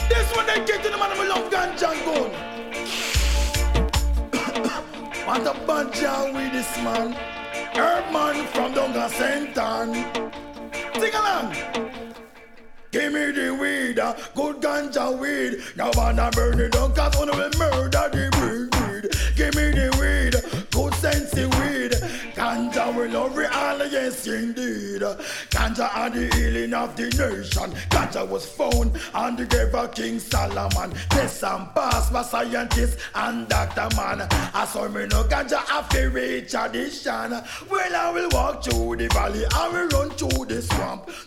This one they get to the man who love ganja and gun. Want a banja with this man. Herb man from Donga Sentan. Sing along. Give me the weed, good ganja weed. Now wanna burn it down, cause one will murder the weed. Give me the weed, good sensey weed. Ganja will love it all, yes indeed. Ganja are the healing of the nation. Ganja was found on the grave of King Solomon. Test and pass by scientists and Dr. Man. I saw me no ganja after rich tradition. Well, I will walk through the valley, I will run through the swamp.